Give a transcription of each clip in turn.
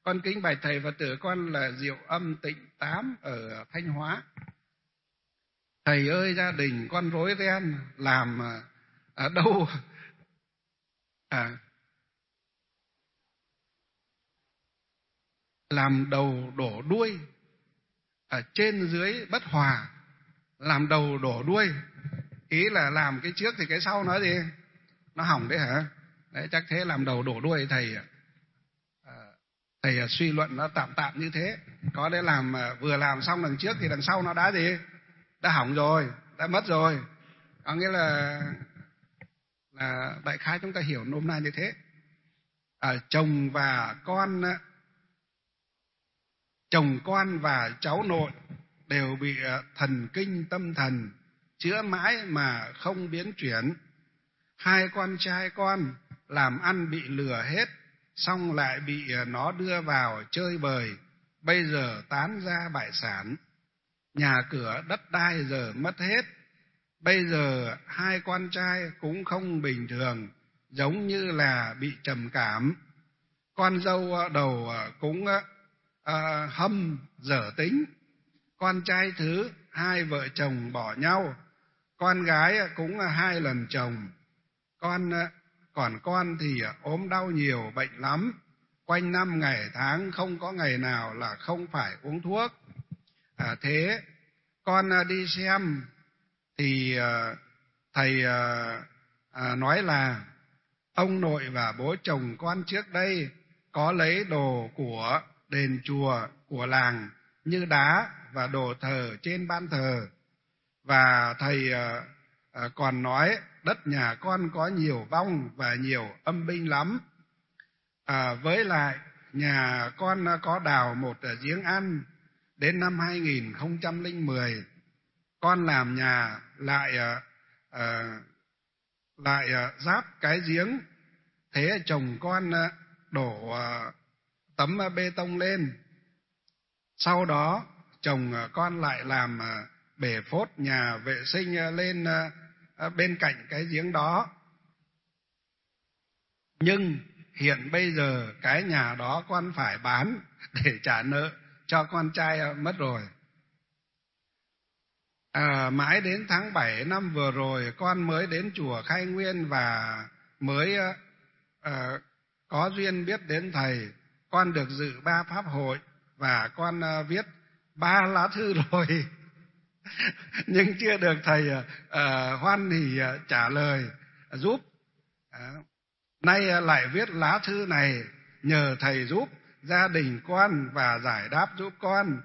Con kính bạch thầy Phật tử, con là Diệu Âm Tịnh Tám ở Thanh Hóa. Thầy ơi, gia đình con rối ren, làm ở đâu làm đầu đổ đuôi, ở trên dưới bất hòa, làm đầu đổ đuôi. Ý là làm cái trước thì cái sau nó gì? Nó hỏng đấy hả? Đấy, chắc thế, làm đầu đổ đuôi. Thầy suy luận nó tạm tạm như thế. Có để làm vừa làm xong đằng trước thì đằng sau nó đã gì? Đã hỏng rồi, đã mất rồi. Có nghĩa là đại khái chúng ta hiểu nôm na như thế. Chồng con và cháu nội đều bị thần kinh tâm thần chữa mãi mà không biến chuyển. Hai con trai con làm ăn bị lừa hết, xong lại bị nó đưa vào chơi bời, bây giờ tán ra bại sản. Nhà cửa đất đai giờ mất hết. Bây giờ hai con trai cũng không bình thường, giống như là bị trầm cảm. Con dâu đầu cũng hâm dở tính. Con trai thứ, hai vợ chồng bỏ nhau. Con gái cũng 2 lần chồng. Còn con thì ốm đau nhiều, bệnh lắm. Quanh năm ngày tháng không có ngày nào là không phải uống thuốc. Thế con đi xem thì thầy nói là ông nội và bố chồng con trước đây có lấy đồ của đền chùa, của làng như đá và đồ thờ trên ban thờ. Và thầy còn nói đất nhà con có nhiều vong và nhiều âm binh lắm. Với lại nhà con có đào một giếng ăn. Đến năm 2010 con làm nhà lại giáp cái giếng. Thế chồng con đổ tấm bê tông lên. Sau đó chồng con lại làm bể phốt nhà vệ sinh lên bên cạnh cái giếng đó. Nhưng hiện bây giờ cái nhà đó con phải bán để trả nợ cho con trai mất rồi. Mãi đến tháng 7 năm vừa rồi con mới đến chùa Khai Nguyên và mới có duyên biết đến thầy. Con được dự 3 pháp hội và con viết 3 lá thư rồi. Nhưng chưa được thầy hoan hỉ trả lời giúp. Nay lại viết lá thư này nhờ thầy giúp gia đình con và giải đáp giúp con.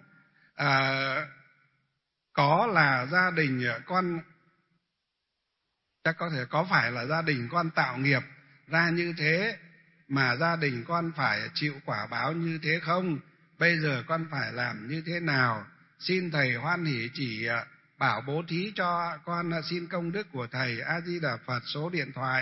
Có là gia đình con, chắc có phải là gia đình con tạo nghiệp ra như thế mà gia đình con phải chịu quả báo như thế không? Bây giờ con phải làm như thế nào? Xin thầy hoan hỷ chỉ bảo bố thí cho con, xin công đức của thầy. A Di Đà Phật. Số điện thoại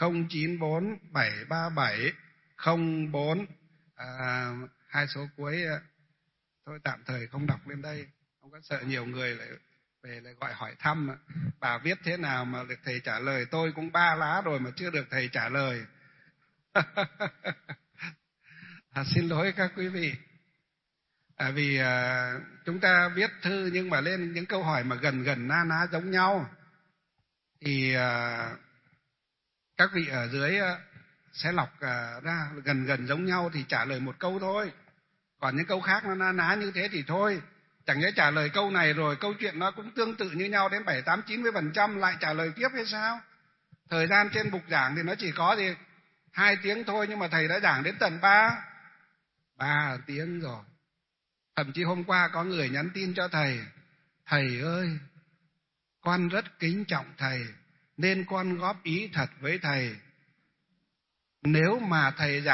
09473704. Hai số cuối thôi tạm thời không đọc lên đây, không có sợ nhiều người lại về lại gọi hỏi thăm. Bà viết thế nào mà được thầy trả lời? Tôi cũng 3 lá rồi mà chưa được thầy trả lời. Xin lỗi các quý vị. Vì chúng ta viết thư nhưng mà lên những câu hỏi mà gần na ná giống nhau thì các vị ở dưới sẽ lọc ra gần giống nhau thì trả lời một câu thôi. Còn những câu khác nó na ná như thế thì thôi. Chẳng nhẽ trả lời câu này rồi câu chuyện nó cũng tương tự như nhau đến 70-80% lại trả lời tiếp hay sao? Thời gian trên bục giảng thì nó chỉ có 2 tiếng thôi, nhưng mà thầy đã giảng đến tận 3 tiếng rồi. Thậm chí hôm qua có người nhắn tin cho thầy: thầy ơi, con rất kính trọng thầy nên con góp ý thật với thầy. Nếu mà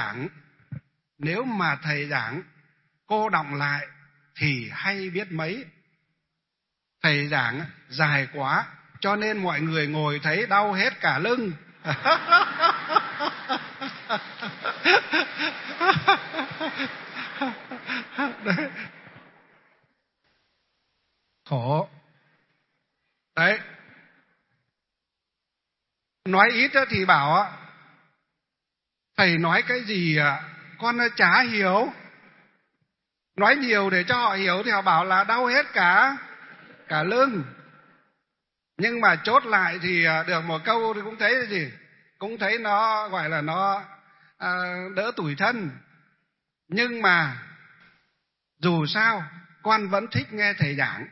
thầy giảng cô đọng lại thì hay biết mấy. Thầy giảng dài quá cho nên mọi người ngồi thấy đau hết cả lưng. Đấy. Khổ. Đấy. Nói ít thì bảo thầy nói cái gì con chả hiểu. Nói nhiều để cho họ hiểu thì họ bảo là đau hết cả lưng. Nhưng mà chốt lại thì được một câu thì cũng thấy gì, cũng thấy nó gọi là nó đỡ tủi thân. Nhưng mà dù sao con vẫn thích nghe thầy giảng.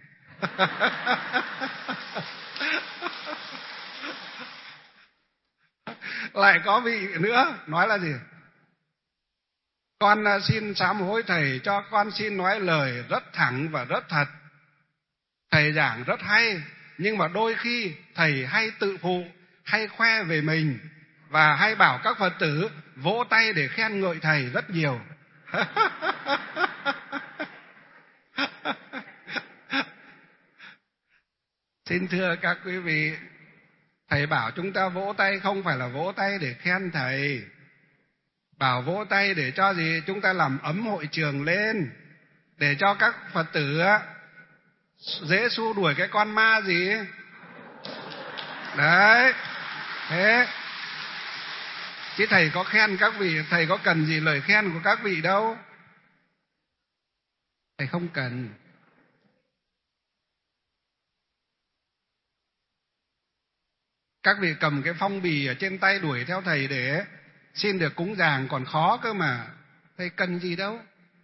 Lại có vị nữa nói là gì, con xin sám hối thầy, cho con xin nói lời rất thẳng và rất thật. Thầy giảng rất hay, nhưng mà đôi khi thầy hay tự phụ, hay khoe về mình, và hay bảo các Phật tử vỗ tay để khen ngợi thầy rất nhiều. Xin thưa các quý vị, thầy bảo chúng ta vỗ tay không phải là vỗ tay để khen thầy. Bảo vỗ tay để cho gì? Chúng ta làm ấm hội trường lên, để cho các Phật tử dễ xua đuổi cái con ma gì. Đấy, thế. Chứ thầy có khen các vị, thầy có cần gì lời khen của các vị đâu. Thầy không cần. Các vị cầm cái phong bì ở trên tay đuổi theo thầy để xin được cúng dường còn khó cơ mà. Thầy cần gì đâu.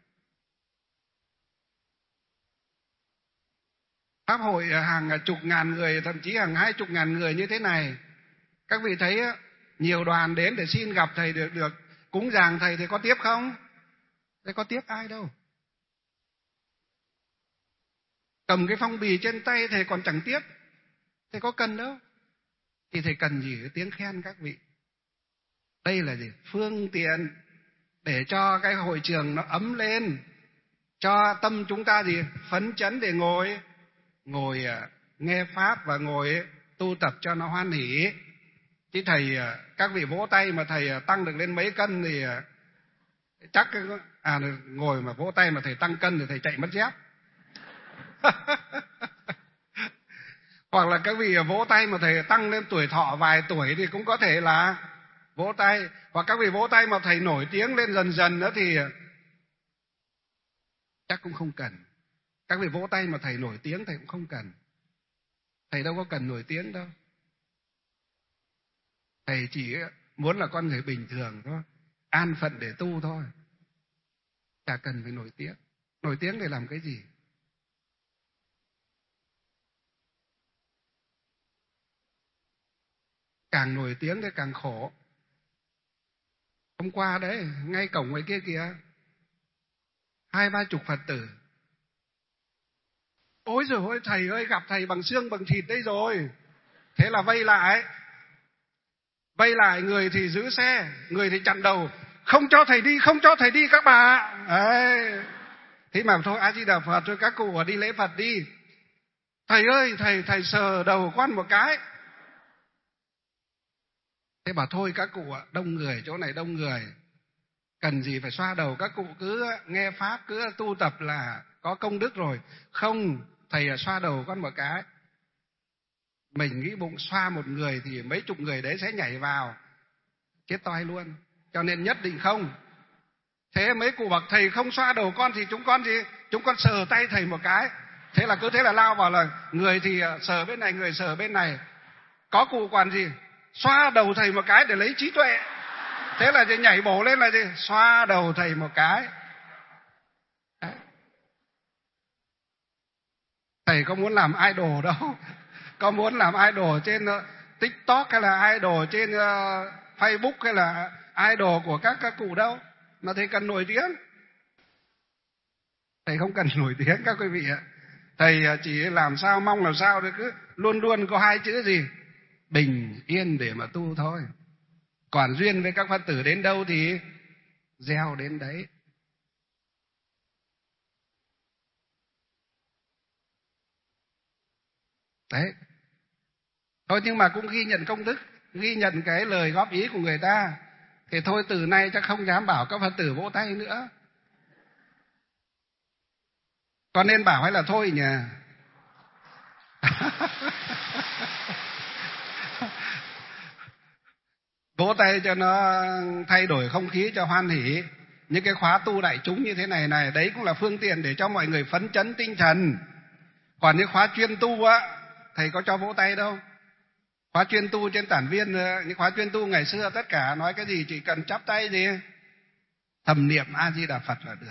Pháp hội hàng chục ngàn người, thậm chí hàng 20.000 người như thế này. Các vị thấy nhiều đoàn đến để xin gặp thầy, được cúng dường thầy thì có tiếp không? Thầy có tiếp ai đâu. Cầm cái phong bì trên tay thầy còn chẳng tiếp. Thầy có cần đâu. Thì thầy cần gì cái tiếng khen các vị. Đây là gì? Phương tiện để cho cái hội trường nó ấm lên, cho tâm chúng ta gì? Phấn chấn để ngồi nghe pháp và ngồi tu tập cho nó hoan hỷ. Chứ thầy, các vị vỗ tay mà thầy tăng được lên mấy cân thì chắc ngồi mà vỗ tay mà thầy tăng cân thì thầy chạy mất dép. Hoặc là các vị vỗ tay mà thầy tăng lên tuổi thọ vài tuổi thì cũng có thể là vỗ tay. Hoặc các vị vỗ tay mà thầy nổi tiếng lên dần dần nữa thì chắc cũng không cần. Các vị vỗ tay mà thầy nổi tiếng thầy cũng không cần. Thầy đâu có cần nổi tiếng đâu. Thầy chỉ muốn là con người bình thường thôi, an phận để tu thôi. Chả cần phải nổi tiếng. Nổi tiếng để làm cái gì? Càng nổi tiếng thì càng khổ. Hôm qua đấy, ngay cổng ngoài kia kìa, 20-30 Phật tử. Ôi giời ơi, thầy ơi, gặp thầy bằng xương bằng thịt đấy rồi. Thế là vây lại, người thì giữ xe, người thì chặn đầu, không cho thầy đi các bà. Đấy. Thế mà thôi, A Di Đà Phật, thôi các cụ đi lễ Phật đi. Thầy ơi, thầy sờ đầu con một cái. Thế bảo thôi các cụ đông người, chỗ này đông người, cần gì phải xoa đầu, các cụ cứ nghe pháp, cứ tu tập là có công đức rồi. Không, thầy xoa đầu con một cái. Mình nghĩ bụng xoa một người thì mấy chục người đấy sẽ nhảy vào, chết toi luôn. Cho nên nhất định không. Thế mấy cụ bảo thầy không xoa đầu con thì chúng con sờ tay thầy một cái. Thế là lao vào là người thì sờ bên này, người sờ bên này. Có cụ còn gì? Xoa đầu thầy một cái để lấy trí tuệ. Thế là nhảy bổ lên là gì? Xoa đầu thầy một cái. Đấy. Thầy có muốn làm idol đâu. Có muốn làm idol trên TikTok hay là idol trên Facebook hay là idol của các cụ đâu. Mà thầy cần nổi tiếng. Thầy không cần nổi tiếng các quý vị ạ. Thầy chỉ làm sao, mong làm sao thì cứ luôn luôn có hai chữ gì? Bình yên để mà tu thôi. Còn duyên với các Phật tử đến đâu thì gieo đến đấy. Đấy. Thôi nhưng mà cũng ghi nhận công đức, ghi nhận cái lời góp ý của người ta. Thì thôi từ nay chắc không dám bảo các Phật tử vỗ tay nữa. Còn nên bảo hay là thôi nhỉ? Vỗ tay cho nó thay đổi không khí cho hoan hỉ. những cái khóa tu đại chúng như thế này này, đấy cũng là phương tiện để cho mọi người phấn chấn tinh thần. Còn những khóa chuyên tu á, thầy có cho vỗ tay đâu. Khóa chuyên tu trên Tản Viên, những khóa chuyên tu ngày xưa tất cả nói cái gì chỉ cần chắp tay gì, thầm niệm A Di Đà Phật là được.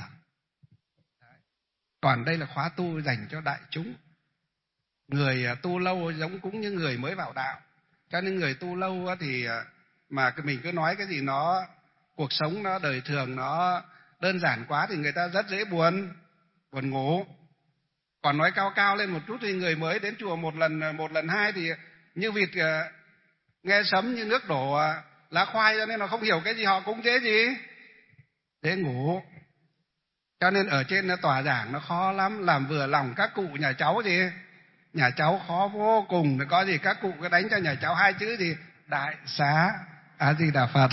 Còn đây là khóa tu dành cho đại chúng. Người tu lâu giống cũng như người mới vào đạo. Cho nên người tu lâu thì mà mình cứ nói cái gì nó cuộc sống nó đời thường nó đơn giản quá thì người ta rất dễ buồn ngủ. Còn nói cao cao lên một chút thì người mới đến chùa một lần hai thì như vịt nghe sấm, như nước đổ lá khoai, cho nên là không hiểu cái gì họ cũng dễ ngủ. Cho nên ở trên tòa giảng nó khó lắm, làm vừa lòng các cụ nhà cháu gì, nhà cháu khó vô cùng. Có gì các cụ cứ đánh cho nhà cháu hai chữ gì, đại xá A Di Đà Phật.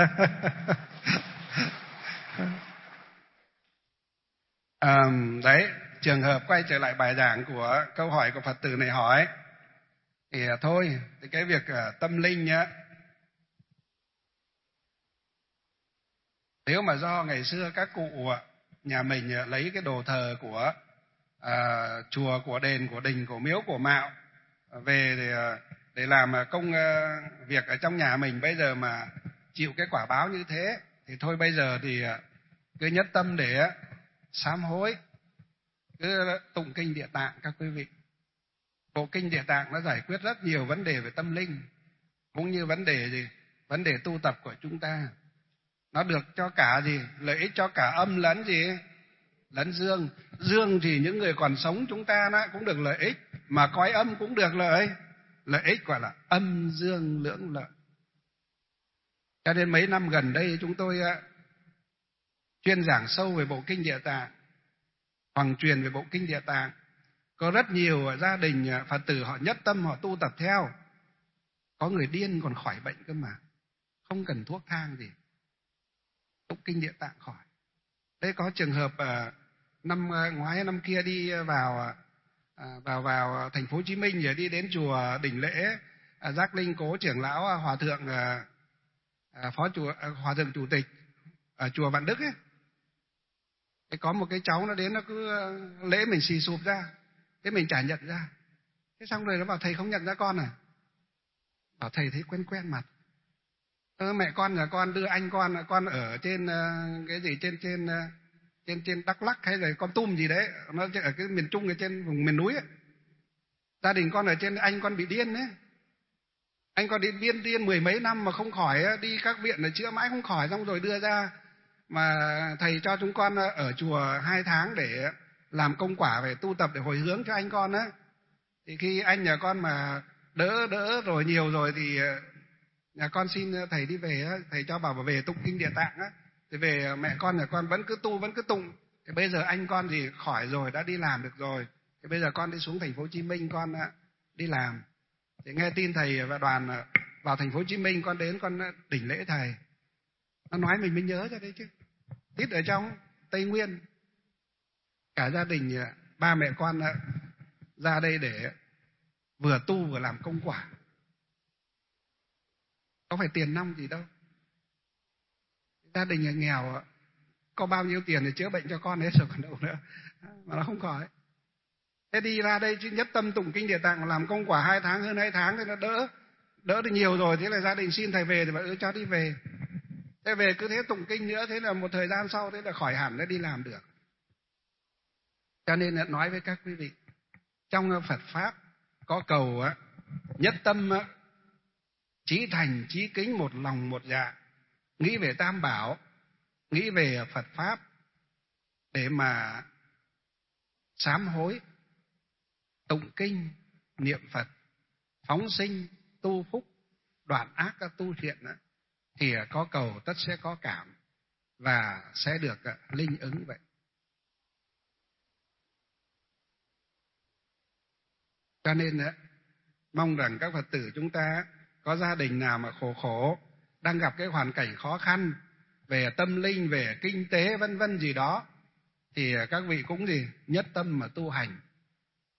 Đấy, trường hợp quay trở lại bài giảng của câu hỏi của Phật tử này hỏi thì thôi, thì cái việc tâm linh nhá, nếu mà do ngày xưa các cụ nhà mình lấy cái đồ thờ của chùa, của đền, của đình, của miếu, của mạo về để làm công việc ở trong nhà mình, bây giờ mà chịu cái quả báo như thế thì thôi, bây giờ thì cứ nhất tâm để sám hối, cứ tụng kinh Địa Tạng các quý vị. Bộ kinh Địa Tạng nó giải quyết rất nhiều vấn đề về tâm linh, cũng như vấn đề tu tập của chúng ta. Nó được cho cả lợi ích cho cả âm lẫn dương. Dương thì những người còn sống chúng ta nó cũng được lợi ích, mà cõi âm cũng được lợi ích, gọi là âm dương lưỡng lợi. Cho nên mấy năm gần đây chúng tôi chuyên giảng sâu về bộ kinh Địa Tạng, hoàng truyền về bộ kinh Địa Tạng. Có rất nhiều gia đình Phật tử họ nhất tâm, họ tu tập theo. Có người điên còn khỏi bệnh cơ mà, không cần thuốc thang gì, tụng kinh Địa Tạng khỏi. Đây có trường hợp năm ngoái năm kia đi vào thành phố Hồ Chí Minh, rồi đi đến chùa Đỉnh Lễ Giác Linh Cố trưởng lão hòa thượng hòa thượng chủ tịch ở chùa Vạn Đức ấy. Có một cái cháu nó đến, nó cứ lễ mình xì sụp ra, thế mình chả nhận ra. Thế xong rồi nó bảo thầy không nhận ra con à? Bảo thầy thấy quen quen mặt. Mẹ con nhà con đưa anh con ở trên cái gì trên Đắk Lắk hay là Kon Tum gì đấy, nó ở cái miền Trung, ở trên vùng miền núi ấy. Gia đình con ở trên, anh con bị điên đấy. Anh con đi điên mười mấy năm mà không khỏi, đi các viện để chữa mãi không khỏi, xong rồi đưa ra mà thầy cho chúng con ở chùa 2 tháng để làm công quả về tu tập để hồi hướng cho anh con á. Thì khi anh nhà con mà đỡ rồi nhiều rồi thì nhà con xin thầy đi về á, thầy cho bảo về tụng kinh Địa Tạng á. Thì về mẹ con nhà con vẫn cứ tu, vẫn cứ tụng. Thì bây giờ anh con thì khỏi rồi, đã đi làm được rồi. Thì bây giờ con đi xuống thành phố Hồ Chí Minh con đi làm. Thì nghe tin thầy và đoàn vào thành phố Hồ Chí Minh, con đến con đỉnh lễ thầy. Nó nói mình mới nhớ ra đấy chứ. Tít ở trong Tây Nguyên, cả gia đình ba mẹ con ra đây để vừa tu vừa làm công quả. Có phải tiền nong gì đâu. Gia đình nghèo có bao nhiêu tiền để chữa bệnh cho con hết rồi còn đâu nữa, mà nó không khỏi. Thế đi ra đây chứ nhất tâm tụng kinh Địa Tạng, làm công quả 2 tháng, hơn 2 tháng thì nó đỡ được nhiều rồi. Thế là gia đình xin thầy về thì bảo cho đi về. Thế về cứ thế tụng kinh nữa, thế là một thời gian sau thế là khỏi hẳn, đã đi làm được. Cho nên là nói với các quý vị, trong Phật pháp có cầu nhất tâm, chí thành chí kính, một lòng một dạ, nghĩ về Tam Bảo, nghĩ về Phật pháp để mà sám hối, tụng kinh, niệm Phật, phóng sinh, tu phúc, đoạn ác, tu thiện, thì có cầu tất sẽ có cảm và sẽ được linh ứng vậy. Cho nên mong rằng các Phật tử chúng ta có gia đình nào mà khổ đang gặp cái hoàn cảnh khó khăn về tâm linh, về kinh tế vân vân gì đó, thì các vị cũng nhất tâm mà tu hành.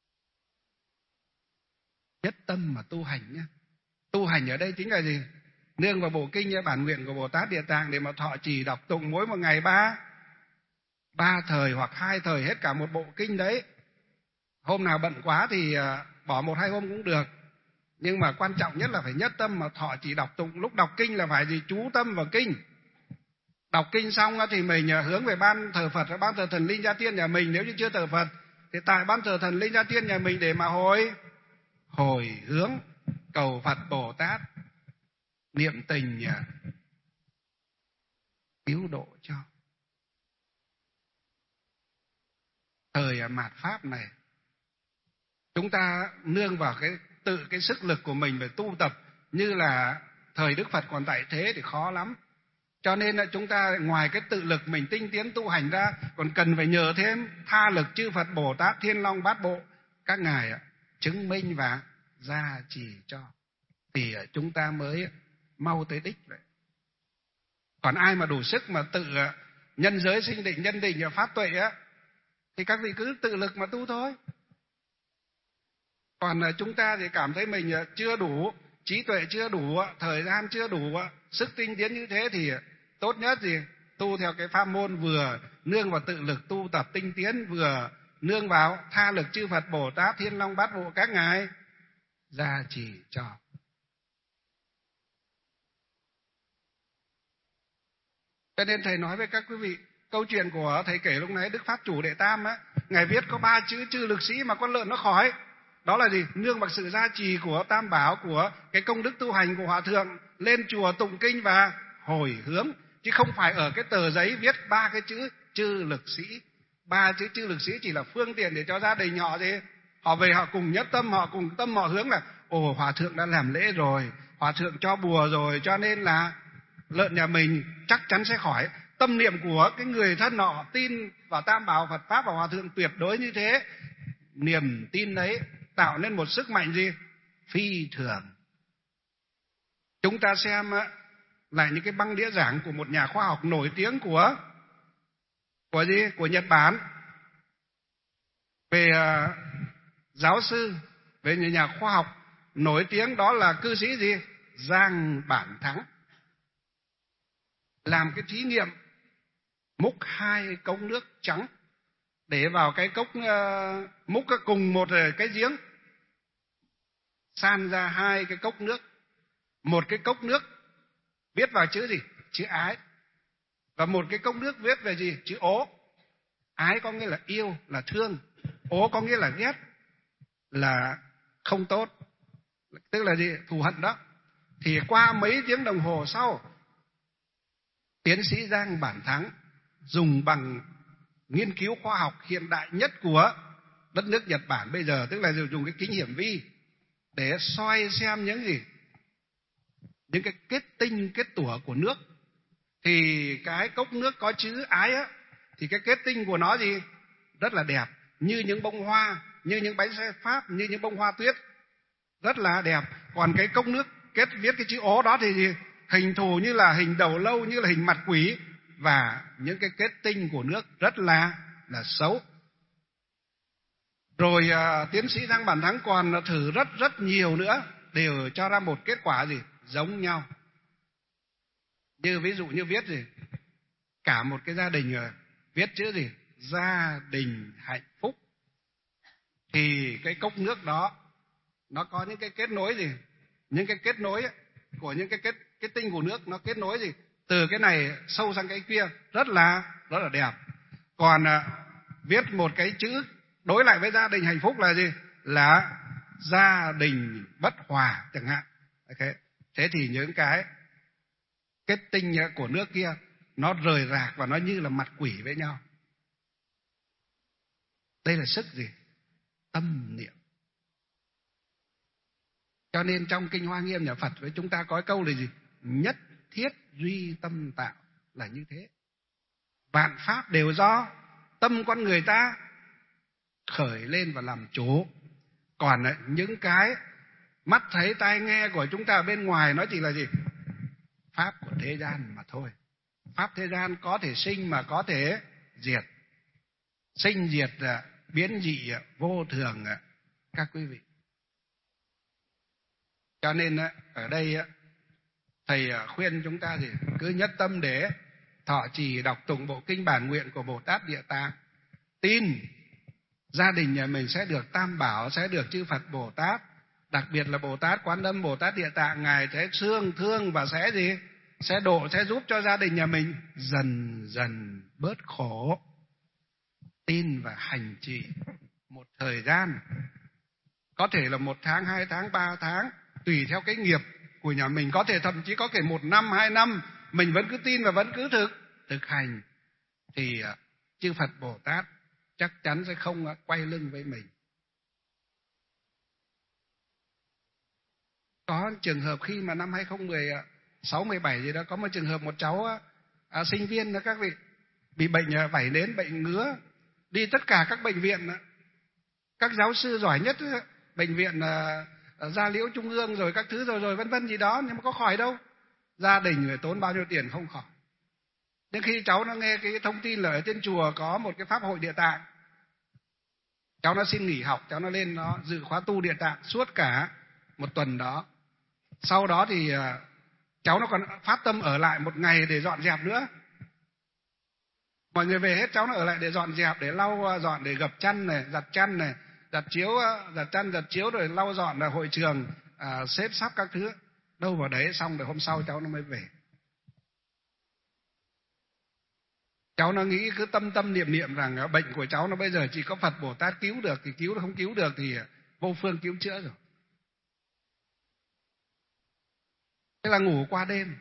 Nhất tâm mà tu hành nhé. Tu hành ở đây chính là gì? nương vào bộ kinh bản nguyện của Bồ Tát Địa Tạng để mà thọ trì đọc tụng mỗi một ngày ba thời hoặc 2 thời hết cả một bộ kinh đấy. Hôm nào bận quá thì bỏ 1-2 hôm cũng được, nhưng mà quan trọng nhất là phải nhất tâm mà thọ trì đọc tụng. Lúc đọc kinh là phải gì? Chú tâm vào kinh. Đọc kinh xong thì mình hướng về ban thờ Phật, ban thờ thần linh gia tiên nhà mình. Nếu như chưa thờ Phật thì tại ban thờ thần linh gia tiên nhà mình để mà hồi hướng cầu Phật Bồ Tát, niệm tình cứu độ cho. Thời mạt Pháp này, chúng ta nương vào cái sức lực của mình để tu tập, như là thời Đức Phật còn tại thế thì khó lắm. Cho nên là chúng ta ngoài cái tự lực mình tinh tiến tu hành ra, còn cần phải nhờ thêm tha lực chư Phật Bồ Tát Thiên Long Bát Bộ các ngài chứng minh và gia trì cho, thì chúng ta mới mau tới đích vậy. Còn ai mà đủ sức mà tự nhân giới sinh định, nhân định và pháp tuệ thì các vị cứ tự lực mà tu thôi. Còn chúng ta thì cảm thấy mình chưa đủ trí tuệ, chưa đủ thời gian, chưa đủ sức tinh tiến như thế, thì tốt nhất gì tu theo cái pháp môn vừa nương vào tự lực tu tập tinh tiến, vừa nương vào tha lực chư Phật Bồ Tát Thiên Long Bát Bộ các ngài gia trì cho. Cho nên thầy nói với các quý vị, câu chuyện của thầy kể lúc nãy Đức Pháp Chủ Đệ Tam ngài viết có 3 chữ chư lực sĩ mà con lợn nó khỏi. Đó là gì? Nương vào sự gia trì của Tam Bảo, của cái công đức tu hành của Hòa Thượng, lên chùa tụng kinh và hồi hướng, chứ không phải ở cái tờ giấy viết 3 cái chữ chư lực sĩ. 3 chữ chư lực sĩ chỉ là phương tiện để cho gia đình họ gì, họ về họ cùng nhất tâm, họ cùng tâm họ hướng là Hòa Thượng đã làm lễ rồi, Hòa Thượng cho bùa rồi, cho nên là lợn nhà mình chắc chắn sẽ khỏi. Tâm niệm của cái người thân họ tin vào Tam Bảo, Phật Pháp và Hòa Thượng tuyệt đối như thế. Niềm tin đấy tạo nên một sức mạnh gì? Phi thường. Chúng ta xem lại những cái băng đĩa giảng của một nhà khoa học nổi tiếng của Nhật Bản, về giáo sư, về nhà khoa học nổi tiếng, đó là cư sĩ gì? Giang Bản Thắng. Làm cái thí nghiệm múc 2 cốc nước trắng để vào cái cốc, múc cùng một cái giếng, san ra 2 cái cốc nước. Một cái cốc nước viết vào chữ gì? Chữ ái. Và một cái cốc nước viết về gì? Chữ ố. Ái có nghĩa là yêu, là thương. Ố có nghĩa là ghét, là không tốt, tức là gì? Thù hận đó. Thì qua mấy tiếng đồng hồ sau, tiến sĩ Giang Bản Thắng dùng bằng nghiên cứu khoa học hiện đại nhất của đất nước Nhật Bản bây giờ, tức là dùng cái kính hiển vi để soi xem những gì? Những cái kết tinh, kết tủa của nước. Thì cái cốc nước có chữ ái thì cái kết tinh của nó gì? Rất là đẹp, như những bông hoa, như những bánh xe Pháp, như những bông hoa tuyết, rất là đẹp. Còn cái cốc nước viết cái chữ ố đó thì gì? Hình thù như là hình đầu lâu, như là hình mặt quỷ, và những cái kết tinh của nước rất là xấu. Rồi tiến sĩ Giang Bản Thắng còn thử rất nhiều nữa, đều cho ra một kết quả gì? Giống nhau. Như ví dụ như viết gì? Cả một cái gia đình viết chữ gì? Gia đình hạnh phúc. Thì cái cốc nước đó nó có những cái kết nối gì? Những cái kết nối của những cái kết tinh của nước, nó kết nối gì? Từ cái này sâu sang cái kia, rất là đẹp. Còn viết một cái chữ đối lại với gia đình hạnh phúc là gì? Là gia đình bất hòa chẳng hạn. Okay. Thế thì những cái kết tinh của nước kia nó rời rạc và nó như là mặt quỷ với nhau. Đây là sức gì? Tâm niệm. Cho nên trong Kinh Hoa Nghiêm nhà Phật với chúng ta có câu là gì? Nhất thiết duy tâm tạo, là như thế. Vạn pháp đều do tâm con người ta khởi lên và làm chủ. Còn những cái mắt thấy tai nghe của chúng ta bên ngoài nó chỉ là gì? Pháp của thế gian mà thôi. Pháp thế gian có thể sinh mà có thể diệt. Sinh diệt biến dị vô thường các quý vị. Cho nên ở đây Thầy khuyên chúng ta thì cứ nhất tâm để thọ trì đọc tụng bộ kinh bản nguyện của Bồ Tát Địa Tạng, tin gia đình nhà mình sẽ được Tam Bảo, sẽ được chư Phật Bồ Tát, đặc biệt là Bồ Tát Quán Âm, Bồ Tát Địa Tạng, ngài sẽ thương và sẽ gì? Sẽ độ, sẽ giúp cho gia đình nhà mình dần dần bớt khổ. Tin và hành trì một thời gian, có thể là 1 tháng, 2 tháng, 3 tháng, tùy theo cái nghiệp của nhà mình, có thể thậm chí có thể 1 năm, 2 năm, mình vẫn cứ tin và vẫn cứ thực hành, thì chư Phật Bồ Tát chắc chắn sẽ không quay lưng với mình. Có trường hợp khi mà năm 2016, 17 gì đó, có một trường hợp một cháu sinh viên đó các vị, bị bệnh vảy nến, bệnh ngứa, đi tất cả các bệnh viện, các giáo sư giỏi nhất, bệnh viện Gia Liễu Trung ương rồi các thứ rồi vân vân gì đó, nhưng mà có khỏi đâu. Gia đình phải tốn bao nhiêu tiền không khỏi. Nhưng khi cháu nó nghe cái thông tin là ở trên chùa có một cái pháp hội Địa Tạng, cháu nó xin nghỉ học, cháu nó lên nó dự khóa tu Địa Tạng suốt cả 1 tuần đó. Sau đó thì cháu nó còn phát tâm ở lại 1 ngày để dọn dẹp nữa. Mọi người về hết, cháu nó ở lại để dọn dẹp, để lau dọn, để gập chăn này, giặt chăn này, giặt chiếu, giặt chăn, giặt chiếu, rồi lau dọn là hội trường, xếp sắp các thứ. Đâu vào đấy, xong rồi hôm sau cháu nó mới về. Cháu nó nghĩ cứ tâm niệm rằng bệnh của cháu nó bây giờ chỉ có Phật Bồ Tát cứu được thì cứu, không cứu được thì vô phương cứu chữa rồi. Thế là ngủ qua đêm.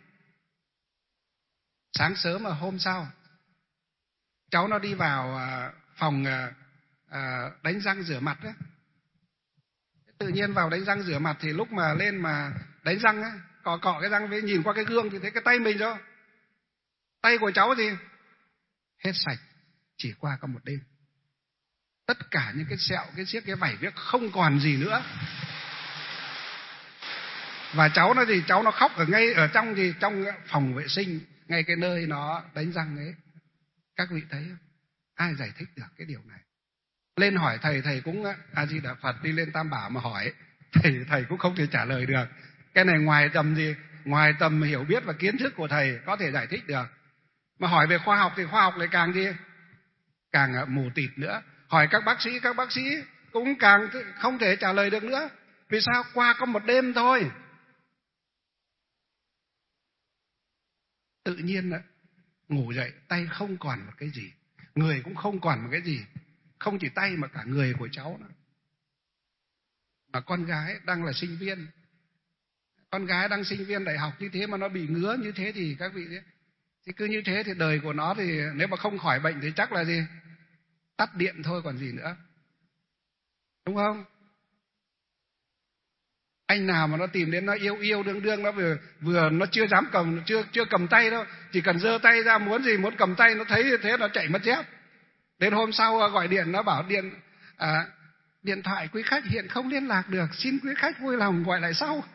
Sáng sớm mà hôm sau, cháu nó đi vào phòng đánh răng rửa mặt ấy. Tự nhiên vào đánh răng rửa mặt thì lúc mà lên mà đánh răng ấy, cọ cái răng với, nhìn qua cái gương thì thấy cái tay mình rồi. Tay của cháu gì? Hết sạch, chỉ qua có 1 đêm. Tất cả những cái sẹo, cái xiếc, cái vảy viếc không còn gì nữa. Và cháu nó thì cháu nó khóc ở ngay ở trong phòng vệ sinh, ngay cái nơi nó đánh răng ấy. Các vị thấy không? Ai giải thích được cái điều này? Lên hỏi thầy cũng A Di Đà Phật, đi lên Tam Bảo mà hỏi thầy cũng không thể trả lời được. Cái này ngoài tầm gì? Ngoài tầm hiểu biết và kiến thức của thầy có thể giải thích được. Mà hỏi về khoa học thì khoa học lại càng gì? Càng mù tịt nữa. Hỏi các bác sĩ cũng càng không thể trả lời được nữa. Vì sao? Qua có 1 đêm thôi. Tự nhiên ngủ dậy tay không còn một cái gì, người cũng không còn một cái gì. Không chỉ tay mà cả người của cháu nữa. Mà con gái đang là sinh viên, con gái đang sinh viên đại học như thế mà nó bị ngứa như thế thì các vị biết, thì cứ như thế thì đời của nó thì nếu mà không khỏi bệnh thì chắc là gì? Tắt điện thôi còn gì nữa. Đúng không? Anh nào mà nó tìm đến nó yêu đương, nó vừa nó chưa dám cầm, chưa cầm tay đâu, chỉ cần giơ tay ra muốn gì, muốn cầm tay, nó thấy như thế nó chạy mất dép. Đến hôm sau gọi điện, nó bảo điện thoại quý khách hiện không liên lạc được, xin quý khách vui lòng gọi lại sau.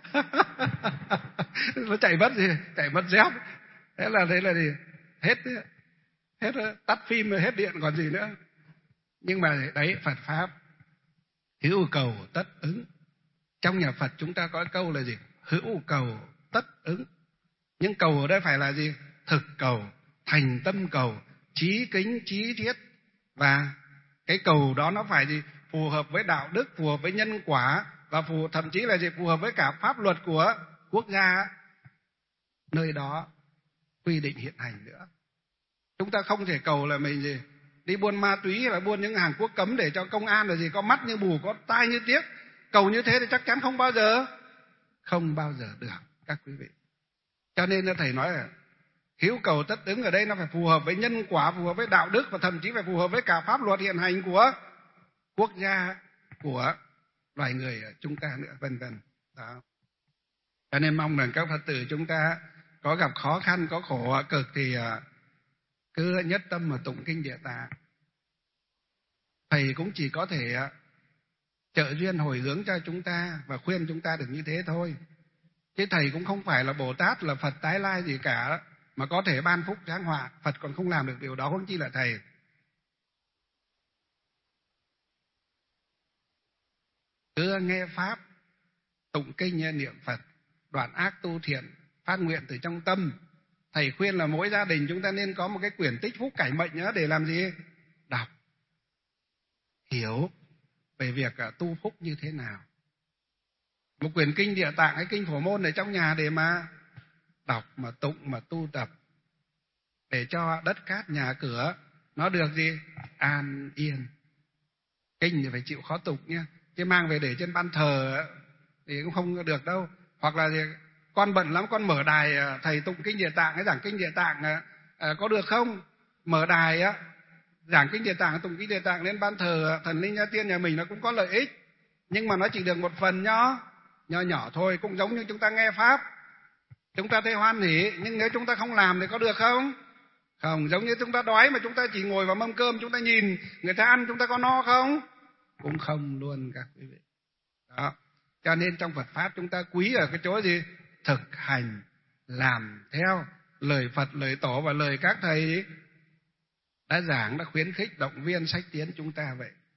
Nó chạy mất dép. Thế là gì? Hết tắt phim rồi, hết điện còn gì nữa. Nhưng mà đấy, Phật pháp hữu cầu tất ứng. Trong nhà Phật chúng ta có câu là gì? Hữu cầu tất ứng. Nhưng cầu ở đây phải là gì? Thực cầu, thành tâm cầu, chí kính, chí thiết. Và cái cầu đó nó phải gì? Phù hợp với đạo đức, phù hợp với nhân quả, và thậm chí là gì? Phù hợp với cả pháp luật của quốc gia nơi đó quy định hiện hành nữa. Chúng ta không thể cầu là mình gì? Đi buôn ma túy hay là buôn những hàng quốc cấm để cho công an là gì? Có mắt như mù, có tai như điếc. Cầu như thế thì chắc chắn không bao giờ được các quý vị. Cho nên thầy nói là hữu cầu tất ứng ở đây nó phải phù hợp với nhân quả, phù hợp với đạo đức, và thậm chí phải phù hợp với cả pháp luật hiện hành của quốc gia, của loài người chúng ta nữa, vân vân. Đó. Cho nên mong rằng các Phật tử chúng ta có gặp khó khăn, có khổ cực thì cứ nhất tâm mà tụng kinh Địa Tạng. Thầy cũng chỉ có thể trợ duyên hồi hướng cho chúng ta và khuyên chúng ta được như thế thôi. Chứ thầy cũng không phải là Bồ Tát, là Phật tái lai gì cả, mà có thể ban phúc giáng họa. Phật còn không làm được điều đó, huống chi là thầy. Cứ nghe pháp, tụng kinh, niệm Phật, đoạn ác tu thiện, phát nguyện từ trong tâm. Thầy khuyên là mỗi gia đình chúng ta nên có một cái quyển tích phúc cải mệnh nữa để làm gì? Đọc, hiểu về việc tu phúc như thế nào. Một quyển kinh Địa Tạng hay kinh Phổ Môn ở trong nhà để mà đọc, mà tụng, mà tu tập, để cho đất cát nhà cửa nó được gì? An yên. Kinh thì phải chịu khó tụng nhé, chứ mang về để trên ban thờ thì cũng không được đâu. Hoặc là gì, con bận lắm, con mở đài thầy tụng kinh Địa Tạng, cái giảng kinh Địa Tạng có được không? Mở đài á, giảng kinh Địa Tạng, tụng kinh Địa Tạng lên ban thờ thần linh gia tiên nhà mình, nó cũng có lợi ích, nhưng mà nó chỉ được một phần nho nhỏ thôi. Cũng giống như chúng ta nghe pháp, chúng ta thấy hoan hỉ, nhưng nếu chúng ta không làm thì có được không? Không. Giống như chúng ta đói mà chúng ta chỉ ngồi vào mâm cơm, chúng ta nhìn người ta ăn, chúng ta có no không? Cũng không luôn các quý vị. Đó. Cho nên trong Phật Pháp chúng ta quý ở cái chỗ gì? Thực hành, làm theo lời Phật, lời Tổ và lời các thầy đã giảng, đã khuyến khích, động viên, sách tiến chúng ta vậy.